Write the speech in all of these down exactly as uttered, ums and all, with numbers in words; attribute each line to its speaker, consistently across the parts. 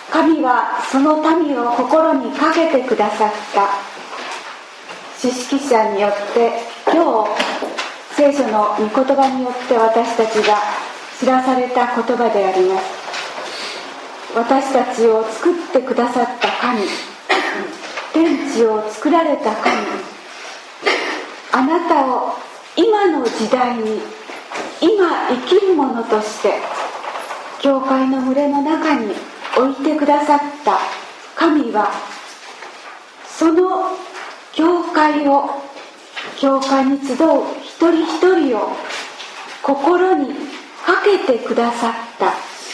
Speaker 1: 神はその民を心にかけてくださった詩式者によって今日聖書の御言葉によって私たちが知らされた言葉であります。私たちを作ってくださった神、天地を作られた神、あなたを今の時代に今生きるものとして教会の群れの中に置いてくださった神は、その教会を教会に集う一人一人を心にかけてくださった。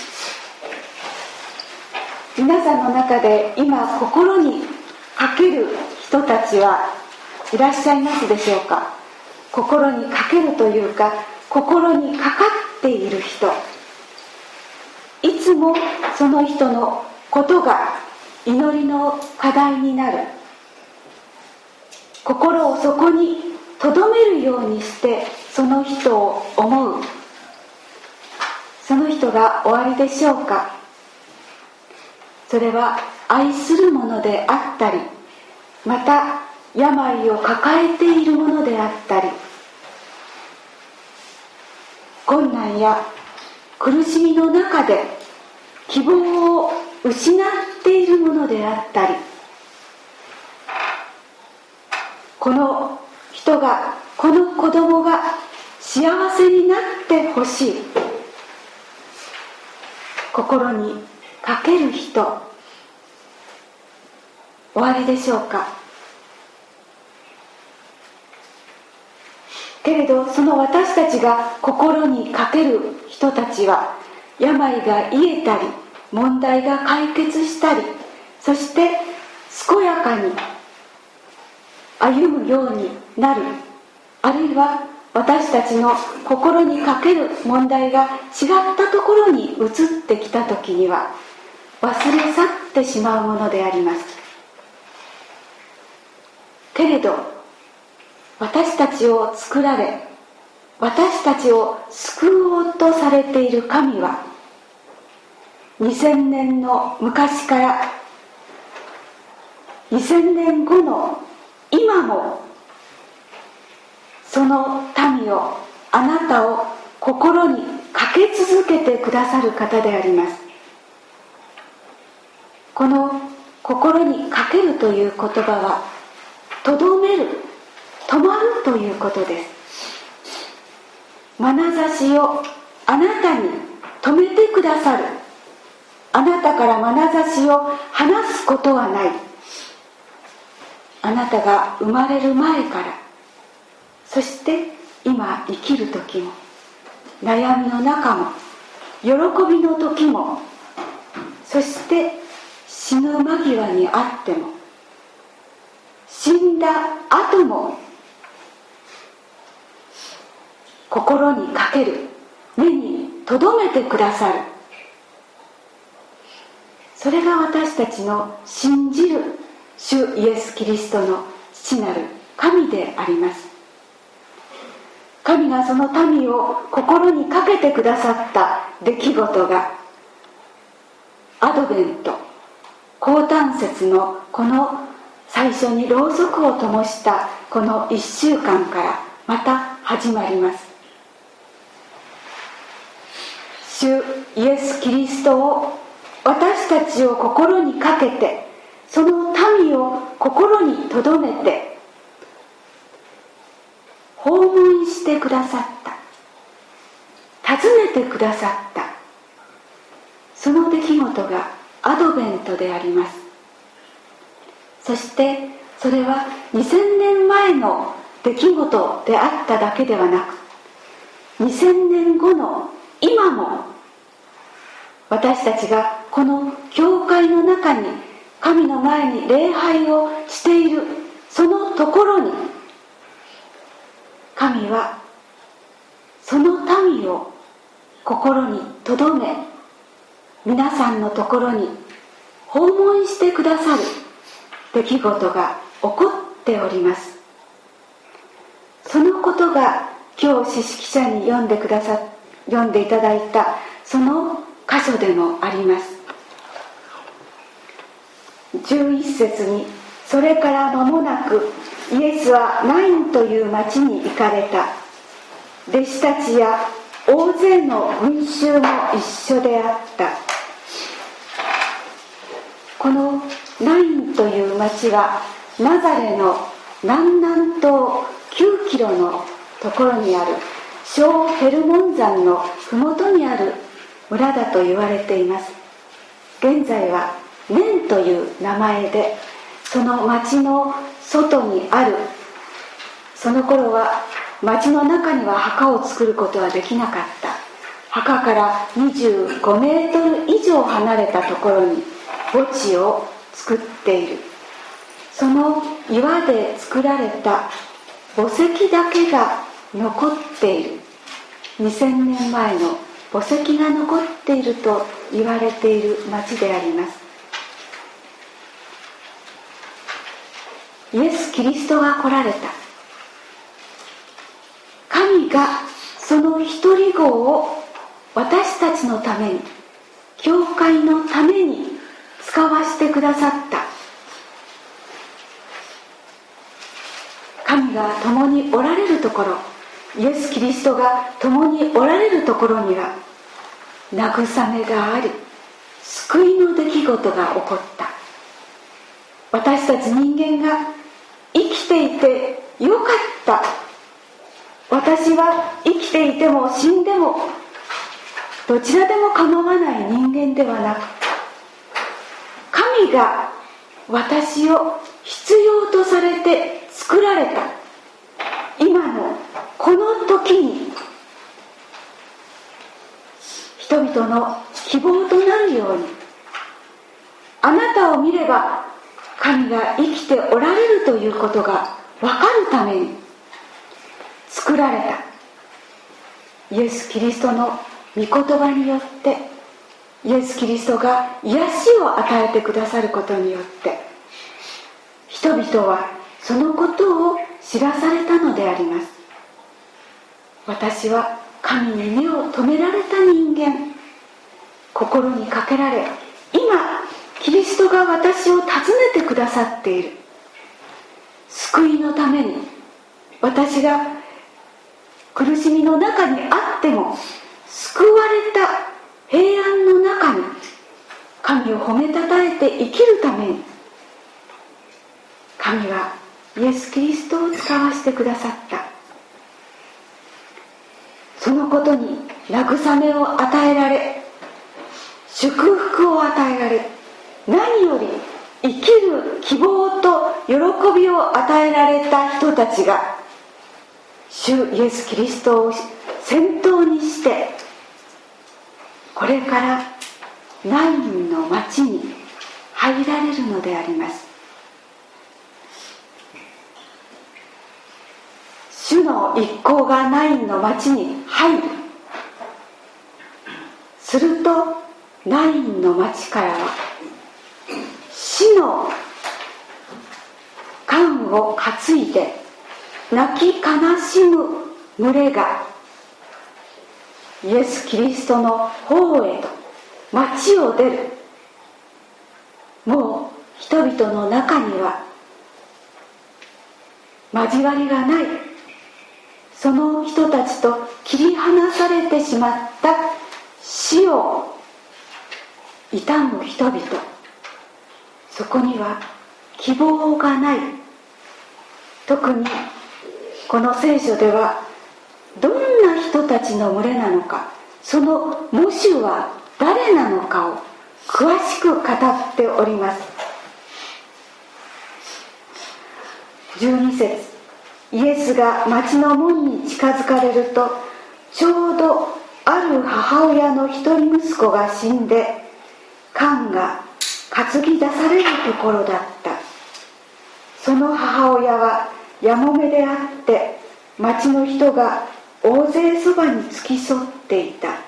Speaker 1: 皆さんの中で今心にかける人たちはいらっしゃいますでしょうか。心にかけるというか、心にかかっている人、いつもその人のことが祈りの課題になる。心をそこに留めるようにしてその人を思う、その人がおありでしょうか。それは愛するものであったり、また病を抱えているものであったり、困難や苦しみの中で希望を失っているものであったり、この人が、この子供が幸せになってほしい、心にかける人おありでしょうか。けれどその私たちが心にかける人たちは、病が癒えたり問題が解決したり、そして健やかに歩むようになる。あるいは私たちの心にかける問題が違ったところに移ってきた時には忘れ去ってしまうものであります。けれど私たちを作られ、私たちを救おうとされている神は、にせんねんの昔からにせんねんごの今もその民を、あなたを心にかけ続けてくださる方であります。この心にかけるという言葉は、とどめる、止まるということです。眼差しをあなたに止めてくださる。あなたから眼差しを離すことはない。あなたが生まれる前から、そして今生きる時も、悩みの中も喜びの時も、そして死ぬ間際にあっても、死んだ後も心にかける、目に留めてくださる。それが私たちの信じる主イエス・キリストの父なる神であります。神がその民を心にかけてくださった出来事が、アドベント、降誕節のこの最初にろうそくを灯したこのいっしゅうかんからまた始まります。主イエス・キリストを、私たちを心にかけて、その民を心に留めて訪問してくださった、訪ねてくださった、その出来事がアドベントであります。そしてそれはにせんねんまえの出来事であっただけではなく、にせんねんごの今も私たちがこの教会の中に神の前に礼拝をしているそのところに、神はその民を心に留め、皆さんのところに訪問してくださる出来事が起こっております。そのことが今日詩式者に読んでくださ読んでいただいたその箇所でもあります。 じゅういっ節に、それから間もなくイエスはナインという町に行かれた。弟子たちや大勢の群衆も一緒であった。このナインという町はナザレの南南東きゅうキロのところにある小ヘルモン山の麓にある村だと言われています。現在はネンという名前で、その町の外にある、その頃は町の中には墓を作ることはできなかった。墓からにじゅうごメートル以上離れたところに墓地を作っている。その岩で作られた墓石だけが残っている。にせんねんまえの墓石が残っていると言われている町であります。イエス・キリストが来られた。神がその一人子を私たちのために、教会のために使わせてくださった。神が共におられるところ、イエス・キリストが共におられるところには慰めがあり、救いの出来事が起こった。私たち人間が生きていてよかった、私は生きていても死んでもどちらでも構わない人間ではなく、神が私を必要とされて作られた今のこの時に、人々の希望となるように、あなたを見れば神が生きておられるということが分かるために作られた。イエス・キリストの御言葉によって、イエス・キリストが癒しを与えてくださることによって、人々はそのことを知らされたのであります。私は神に目を留められた人間、心にかけられ、今キリストが私を訪ねてくださっている。救いのために、私が苦しみの中にあっても救われた平安の中に神を褒めたたえて生きるために、神はイエス・キリストを使わせてくださった。そのことに慰めを与えられ、祝福を与えられ、何より生きる希望と喜びを与えられた人たちが、主イエス・キリストを先頭にして、これからナインの町に入られるのであります。主の一行がナインの町に入る。するとナインの町からは死の冠を担いで泣き悲しむ群れがイエス・キリストの方へと町を出る。もう人々の中には交わりがない、その人たちと切り離されてしまった死を悼む人々、そこには希望がない。特にこの聖書ではどんな人たちの群れなのか、その母主は誰なのかを詳しく語っております。じゅうに節、イエスが町の門に近づかれると、ちょうどある母親の一人息子が死んで冠が担ぎ出されるところだった。その母親はやもめであって、町の人が大勢そばに付き添っていた。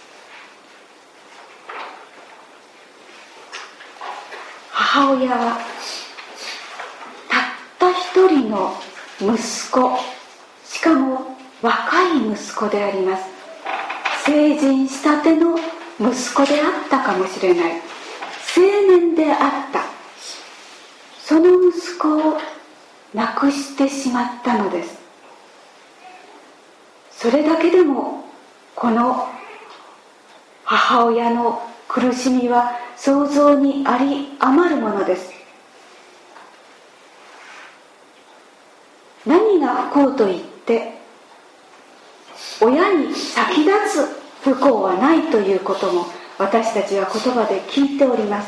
Speaker 1: 母親はたった一人の息子、しかも若い息子であります。成人したての息子であったかもしれない。青年であった。 その息子を亡くしてしまったのです。それだけでもこの母親の苦しみは想像にあり余るものです。何が不幸と言って親に先立つ不幸はないということも私たちは言葉で聞いております。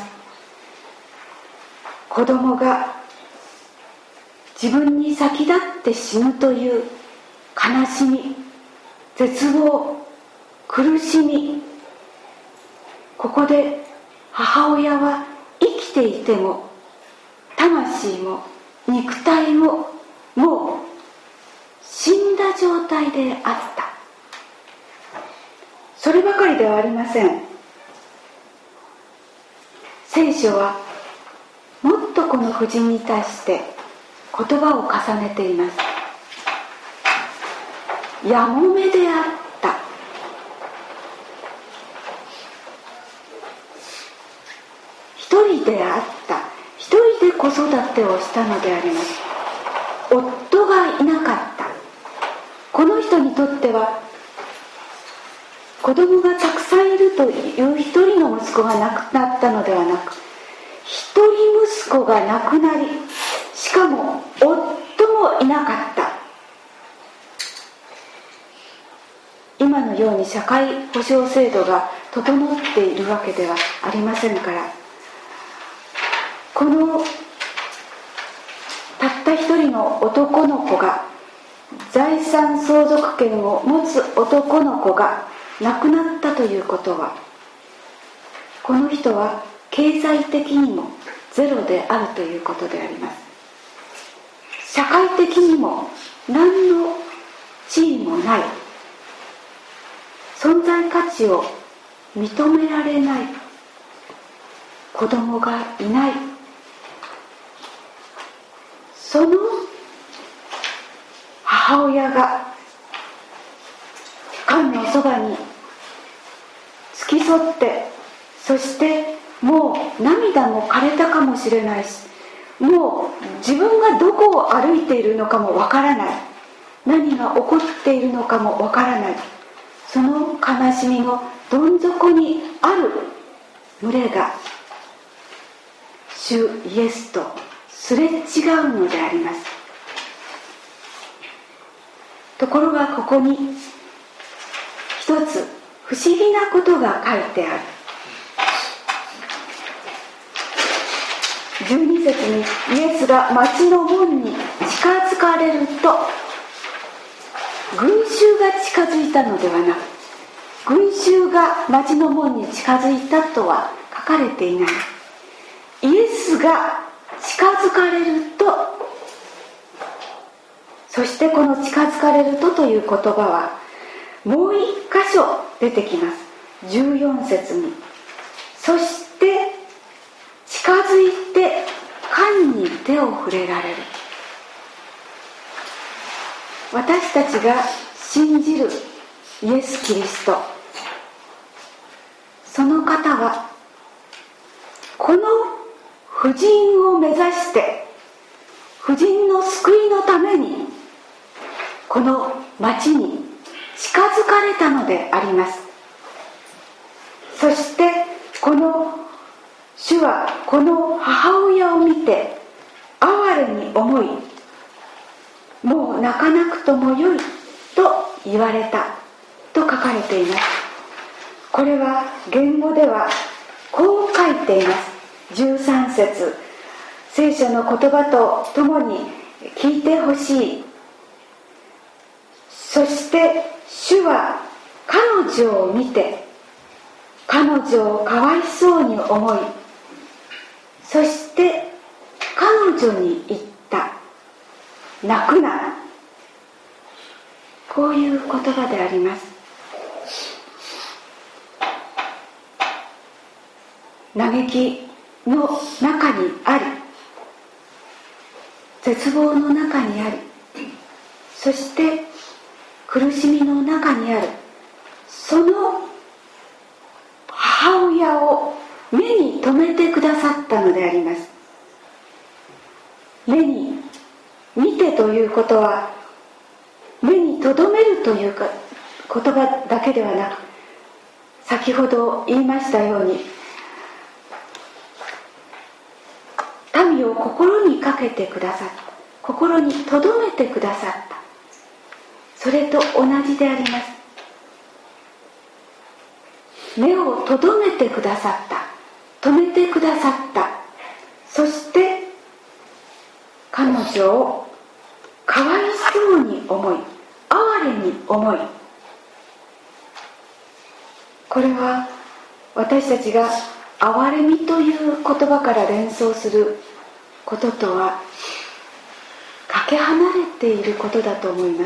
Speaker 1: 子供が自分に先立って死ぬという悲しみ、絶望、苦しみ、ここで母親は生きていても魂も肉体ももう死んだ状態であった。そればかりではありません。聖書はもっとこの婦人に対して言葉を重ねています。やもめであった。一人であった。一人で子育てをしたのであります。夫がいなかった。この人にとっては子供がたくさんいるという一人の息子が亡くなったのではなく、一人息子が亡くなり、しかも夫もいなかった。今のように社会保障制度が整っているわけではありませんから、このたった一人の男の子が、財産相続権を持つ男の子が亡くなったということは、この人は経済的にもゼロであるということであります。社会的にも何の地位もない、存在価値を認められない、子供がいない、その母親が神のそばに付き添って、そしてもう涙も枯れたかもしれないし、もう自分がどこを歩いているのかもわからない、何が起こっているのかもわからない、その悲しみのどん底にある群れが主イエスとすれ違うのであります。ところがここに一つ不思議なことが書いてある。じゅうに節にイエスが町の門に近づかれると、群衆が近づいたのではなく、群衆が町の門に近づいたとは書かれていない。イエスが近づかれると、そしてこの近づかれるとという言葉はもう一箇所出てきます。じゅうよん節に、そして近づいて神に手を触れられる。私たちが信じるイエス・キリスト、その方はこの婦人を目指して、婦人の救いのためにこの町に近づかれたのであります。そしてこの主はこの母親を見て哀れに思い、もう泣かなくともよいと言われたと書かれています。これは言語ではこう書いています。じゅうさん節、聖書の言葉とともに聞いてほしい。そして主は彼女を見て彼女をかわいそうに思い、そして彼女に言った。泣くな。こういう言葉であります。嘆きの中にあり、絶望の中にあり、そして苦しみの中にあるその母親を目に留めてくださったのであります。 目に見てということは目に留めるというか言葉だけではなく、先ほど言いましたように民を心にかけてくださった、心に留めてくださった、それと同じであります。目を留めてくださった、留めてくださった、そして彼女をかわいそうに思い、哀れに思い、これは私たちが憐れみという言葉から連想することとはかけ離れていることだと思います。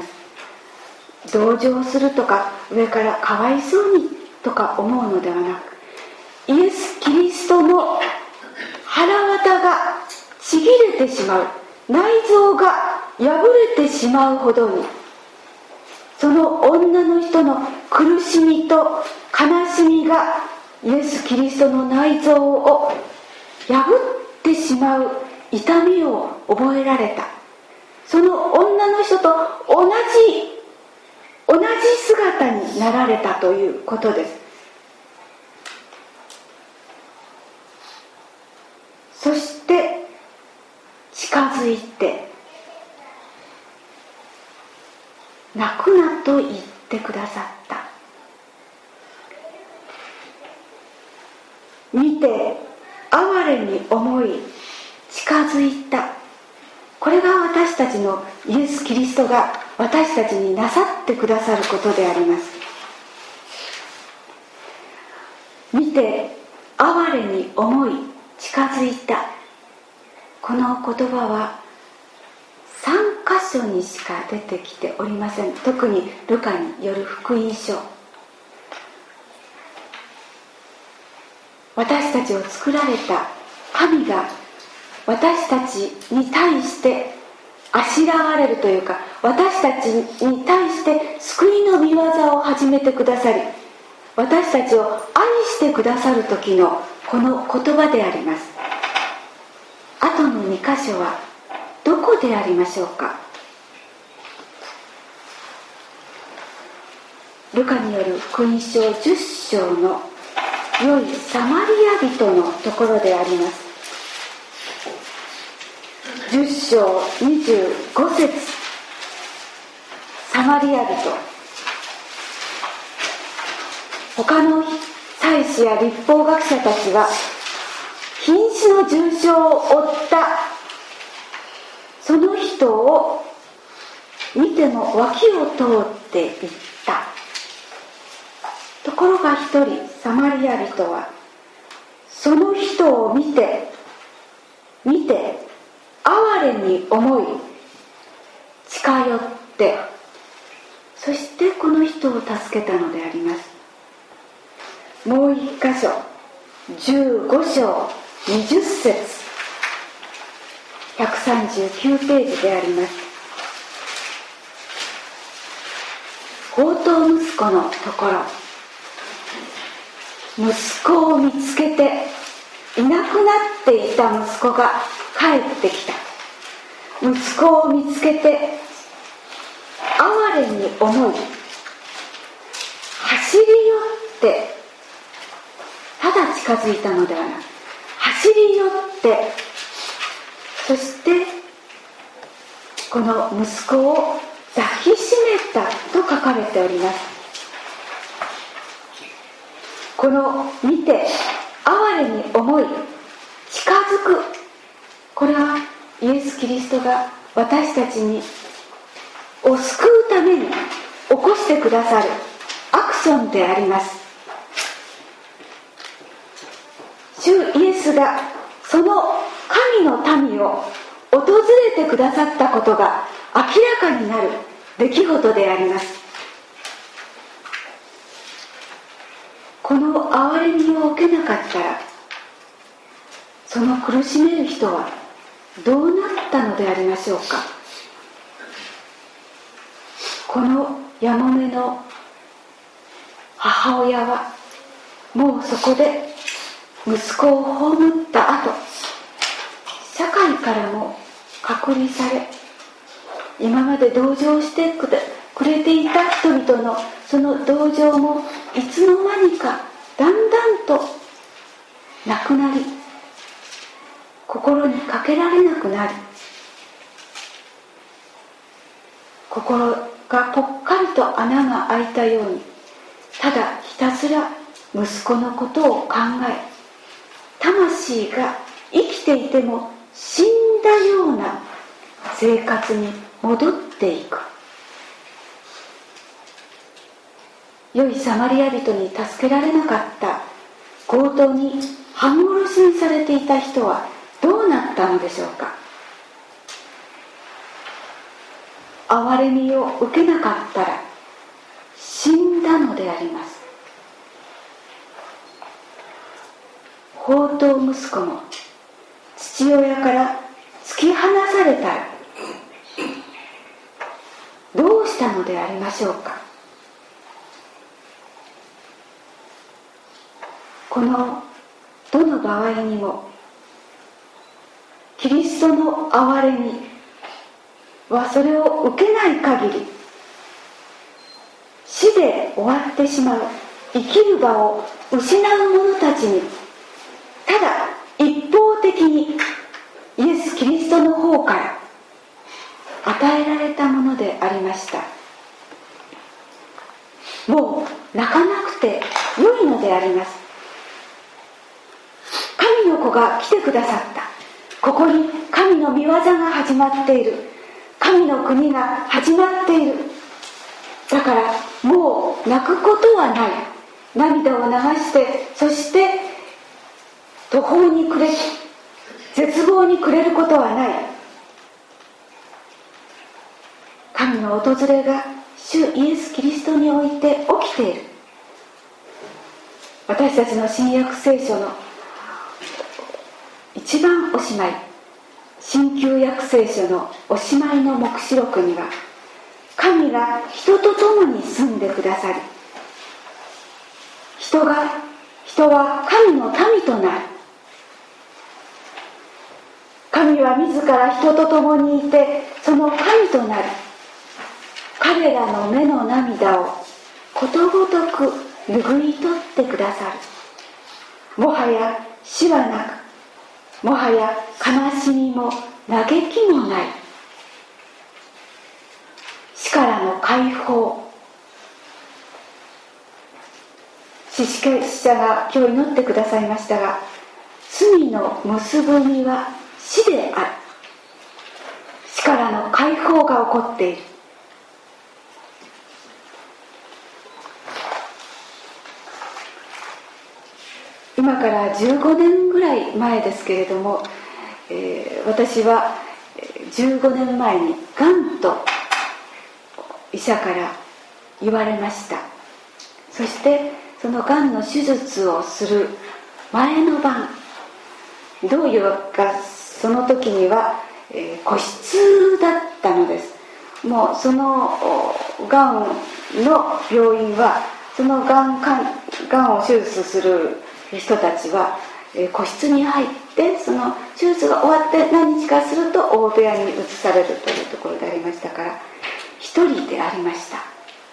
Speaker 1: 同情するとか上からかわいそうにとか思うのではなく、イエス・キリストの腹渡がちぎれてしまう、内臓が破れてしまうほどに、その女の人の苦しみと悲しみがイエス・キリストの内臓を破ってしまう痛みを覚えられた。その女の人と同じ同じ姿になられたということです。そして近づいて泣くなと言ってくださった。見て哀れに思い近づいた。これが私たちのイエス・キリストが私たちになさってくださることであります。見て哀れに思い近づいた、この言葉はさん箇所にしか出てきておりません。特にルカによる福音書、私たちを作られた神が私たちに対してあしらわれるというか、私たちに対して救いの御業を始めてくださり、私たちを愛してくださる時のこの言葉であります。あとのに箇所はどこでありましょうか。ルカによる福音書じゅっ章の良いサマリア人のところであります。じゅっ章にじゅうご節、サマリア人、他の祭司や律法学者たちは瀕死の重傷を負ったその人を見ても脇を通っていった。ところが一人サマリア人はその人を見て見て哀れに思い近寄って、そしてこの人を助けたのであります。もう一箇所、じゅうご章にじゅっ節、ひゃくさんじゅうきゅうページであります。放蕩息子のところ、息子を見つけていなくなっていた息子が帰ってきた。息子を見つけて哀れに思い走り寄って、ただ近づいたのではなく走り寄って、そしてこの息子を抱きしめたと書かれております。この見て哀れに思い近づく、これはイエス・キリストが私たちにを救うために起こしてくださるアクションであります。主イエスがその神の民を訪れてくださったことが明らかになる出来事であります。この憐れみを受けなかったら、その苦しめる人はどうなったのでありましょうか。このやもめの母親はもうそこで息子を葬った後、社会からも隔隔離され、今まで同情してくれていた人々のその同情もいつの間にかだんだんとなくなり、心にかけられなくなり、心がぽっかりと穴が開いたように、ただひたすら息子のことを考え、魂が生きていても死んだような生活に戻っていく。良いサマリア人に助けられなかった強盗に半殺しにされていた人はどうなったのでしょうか。憐れみを受けなかったら死んだのであります。放蕩息子も父親から突き放されたらどうしたのでありましょうか。このどの場合にもキリストの憐れみはそれを受けない限り死で終わってしまう、生きる場を失う者たちにただ一方的にイエス・キリストの方から与えられたものでありました。もう泣かなくて良いのであります。神の子が来てくださった。ここに神の御業が始まっている。神の国が始まっている。だからもう泣くことはない。涙を流して、そして途方に暮れ、絶望に暮れることはない。神の訪れが主イエス・キリストにおいて起きている。私たちの新約聖書の一番おしまい、新旧約聖書のおしまいの黙示録には、神が人と共に住んでくださり、人が人は神の民となる。神は自ら人と共にいて、その神となる。彼らの目の涙をことごとく拭い取ってくださる。もはや死はなく、もはや悲しみも嘆きもない。死からの解放。死者が今日祈ってくださいましたが、罪の結ぶ身は死である。死からの解放が起こっている。今からじゅうごねんぐらい前ですけれども、えー、私はじゅうごねんまえにがんと医者から言われました。そしてそのがんの手術をする前の晩、どういうかその時には、えー、個室だったのです。もうそのがんの病院はそのがんかがんを手術する人たちは、えー、個室に入って、その手術が終わって何日かすると大部屋に移されるというところでありましたから、一人でありました。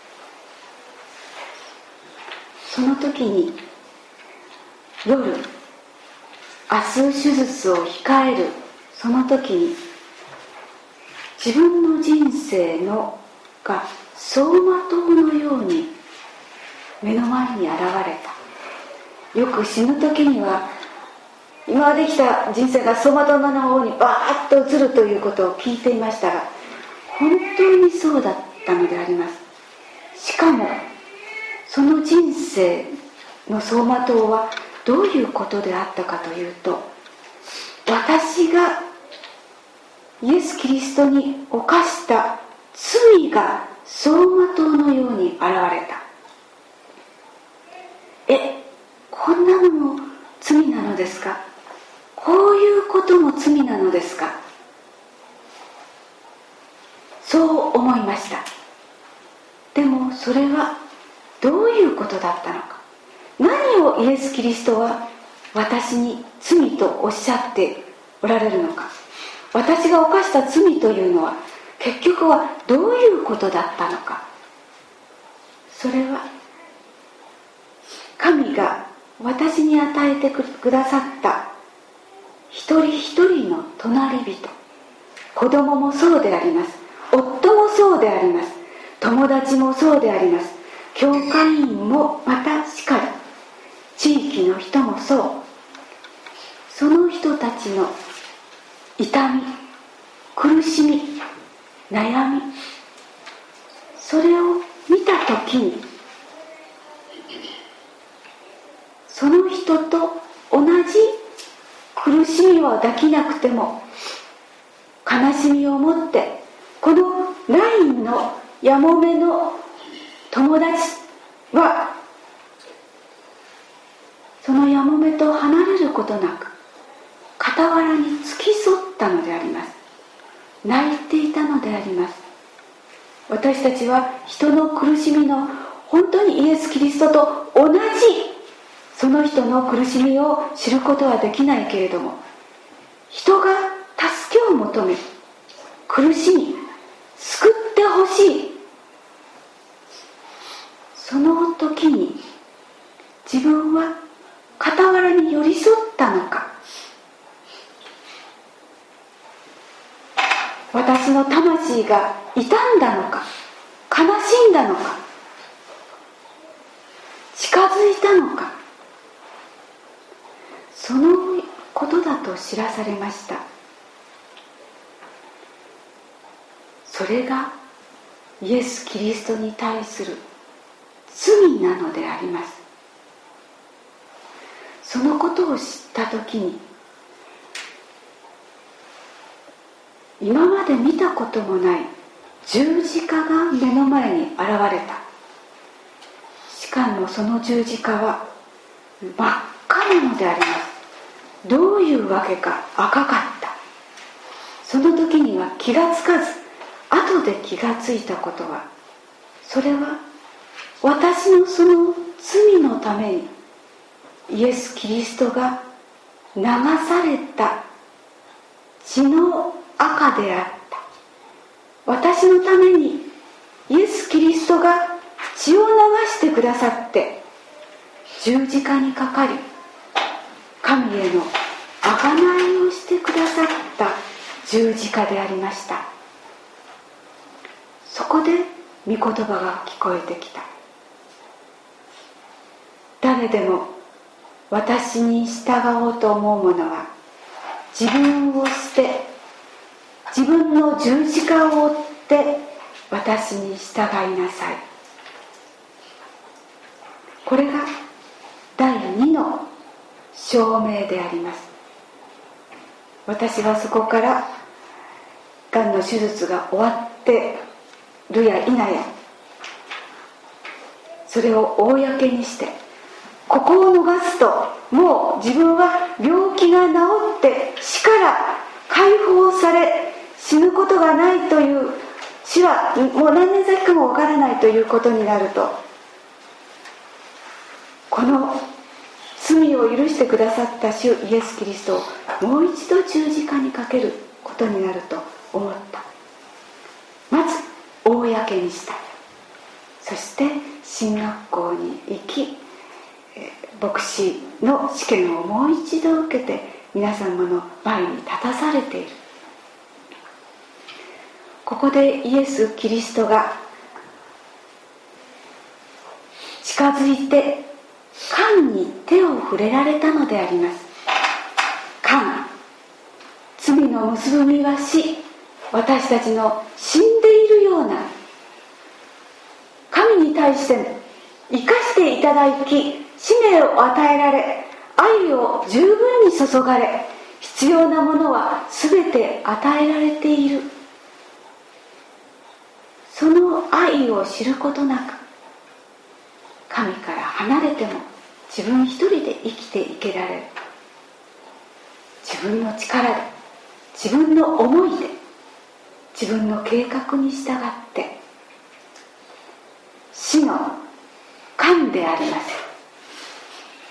Speaker 1: その時に夜、明日手術を控えるその時に、自分の人生のが走馬灯のように目の前に現れた。よく死ぬ時には今まで来た人生が走馬灯の方にバーッと移るということを聞いていましたが、本当にそうだったのであります。しかもその人生の走馬灯はどういうことであったかというと、私がイエス・キリストに犯した罪が走馬灯のように現れた。え、こんなのも罪なのですか？こういうことも罪なのですか？そう思いました。でもそれはどういうことだったのか。何をイエス・キリストは私に罪とおっしゃっておられるのか。 私が犯した罪というのは結局はどういうことだったのか。それは神が私に与えてくださった一人一人の隣人、子供もそうであります、夫もそうであります、友達もそうであります、教会員もまたしかり、地域の人もそう。その人たちの痛み、苦しみ、悩み、それを見たときに、その人と同じ苦しみは抱きなくても、悲しみを持ってこのラインのやもめの友達はそのやもめと離れることなく傍らに付き添ったのであります。泣いていたのであります。私たちは人の苦しみの本当にイエス・キリストと同じその人の苦しみを知ることはできないけれども、人が助けを求め苦しみ救ってほしい、その時に自分は傍らに寄り添ったのか、私の魂が傷んだのか、悲しんだのか、近づいたのか、そのことだと知らされました。それがイエス・キリストに対する罪なのであります。そのことを知ったときに、今まで見たこともない十字架が目の前に現れた。しかもその十字架は真っ赤なのであります。どういうわけか赤かった。その時には気がつかず、後で気がついたことは、それは私のその罪のためにイエス・キリストが流された血の赤であった。私のためにイエス・キリストが血を流してくださって十字架にかかり、神への贖いをしてくださった十字架でありました。そこで御言葉が聞こえてきた。誰でも私に従おうと思う者は自分を捨て、自分の十字架を追って私に従いなさい。これが第二の証明であります。私はそこからがんの手術が終わってるや否や、それを公にして、ここを逃すともう自分は病気が治って死から解放され死ぬことがないという、死はもう何年先かもわからないということになると、この罪を許してくださった主イエス・キリストをもう一度十字架にかけることになると思った。まず公にした。そして進学校に行き、牧師の試験をもう一度受けて皆様の前に立たされている。ここでイエス・キリストが近づいて缶に手を触れられたのであります。缶、罪の結ぶ身は死、私たちの死んでいるような、神に対して生かしていただき、使命を与えられ、愛を十分に注がれ、必要なものは全て与えられている。その愛を知ることなく、神から離れても自分一人で生きていけられる。自分の力で、自分の思いで、自分の計画に従って死の缶であります。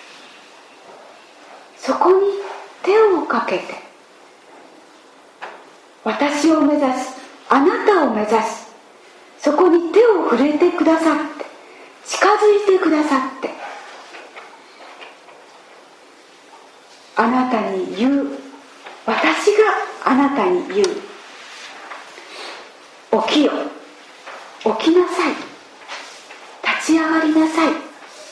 Speaker 1: そこに手をかけて私を目指し、あなたを目指し、そこに手を触れてくださって、近づいてくださって、あなたに言う、私があなたに言う、起きよ、起きなさい、立ち上がりなさい、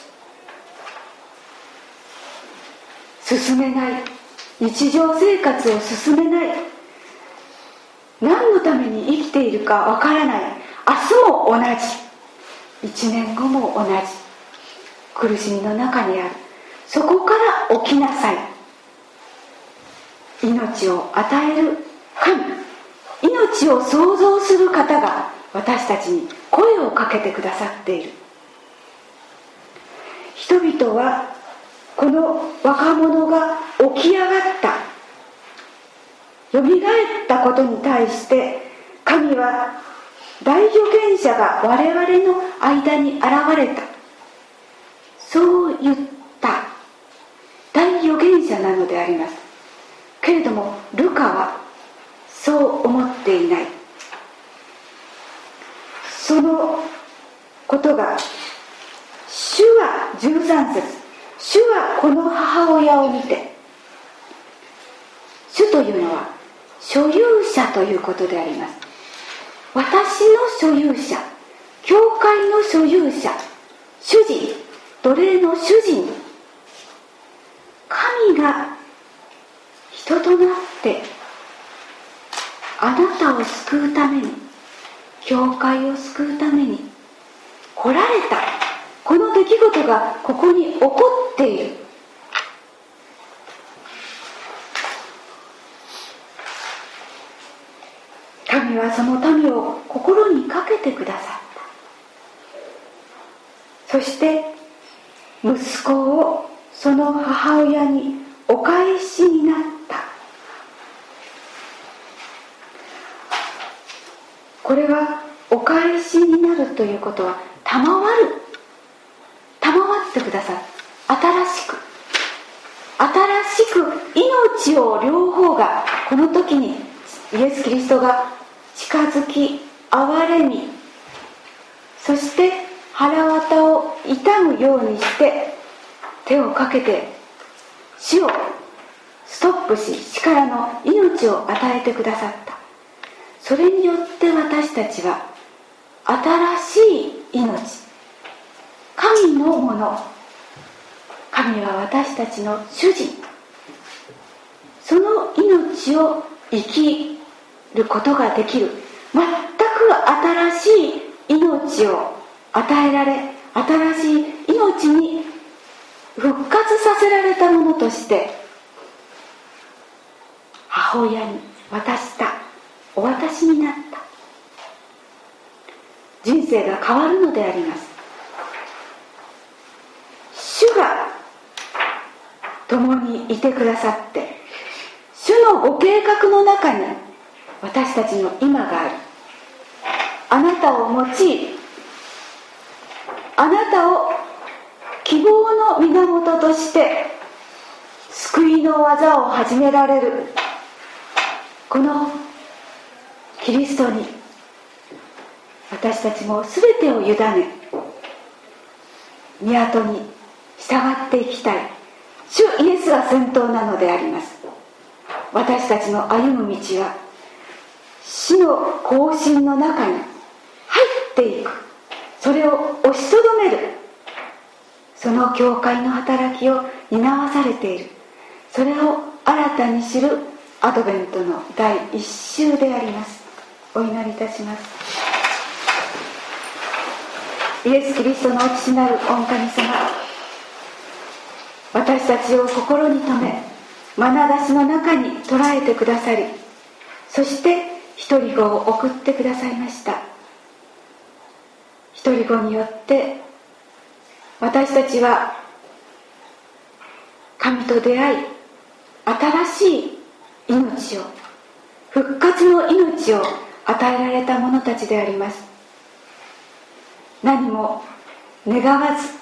Speaker 1: 進めない、日常生活を進めない、何のために生きているかわからない、明日も同じ、一年後も同じ、苦しみの中にある、そこから起きなさい。命を与える神、命を創造する方が私たちに声をかけてくださっている。人々はこの若者が起き上がった、よみがえったことに対して、神は大預言者が我々の間に現れた、そう言った大預言者なのであります。けれどもルカはそう思っていない。そのことが、主はじゅうさん節、主はこの母親を見て、主というのは所有者ということであります。私の所有者、教会の所有者、主人、奴隷の主人、神が人となってあなたを救うために、教会を救うために来られた、この出来事がここに起こっている。神はその民を心にかけてくださった。そして息子をその母親にお返しになった。これはお返しになるということは、賜る、賜ってくださる、新しく新しく命を両方がこの時にイエス・キリストが近づき憐れみ、そして腹渡を痛むようにして手をかけて死をストップし、死からの命を与えてくださった。それによって私たちは新しい命、神のもの、神は私たちの主人、その命を生きることができる、全く新しい命を与えられ、新しい命に復活させられたものとして母親に渡した、お渡しになった。人生が変わるのであります。主が共にいてくださって、主のご計画の中に私たちの今がある。あなたを用い、あなたを希望の源として救いの技を始められる、このキリストに私たちも全てを委ね、港に従っていきたい。主イエスが先頭なのであります。私たちの歩む道は死の行進の中に入っていく、それを押しとどめる、その教会の働きを担わされている。それを新たに知るアドベントの第一週であります。お祈りいたします。イエス・キリストのお父なる御神様、私たちを心に留め、眼差しの中に捉えてくださり、そして一人子を送ってくださいました。一人子によって私たちは神と出会い、新しい命を、復活の命を与えられた者たちであります。何も願わず、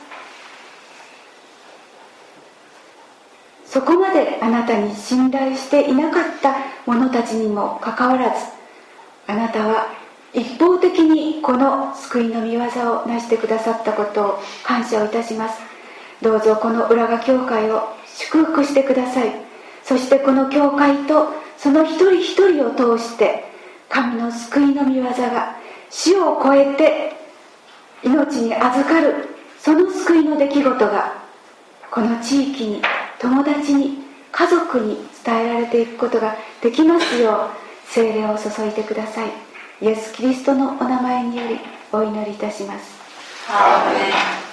Speaker 1: そこまであなたに信頼していなかった者たちにもかかわらず、あなたは一方的にこの救いの御業を成してくださったことを感謝をいたします。どうぞこの浦賀教会を祝福してください。そしてこの教会とその一人一人を通して神の救いの御業が死を超えて命に預かる、その救いの出来事がこの地域に、友達に、家族に伝えられていくことができますよう聖霊を注いでください。イエス・キリストのお名前によりお祈りいたします。アーメン。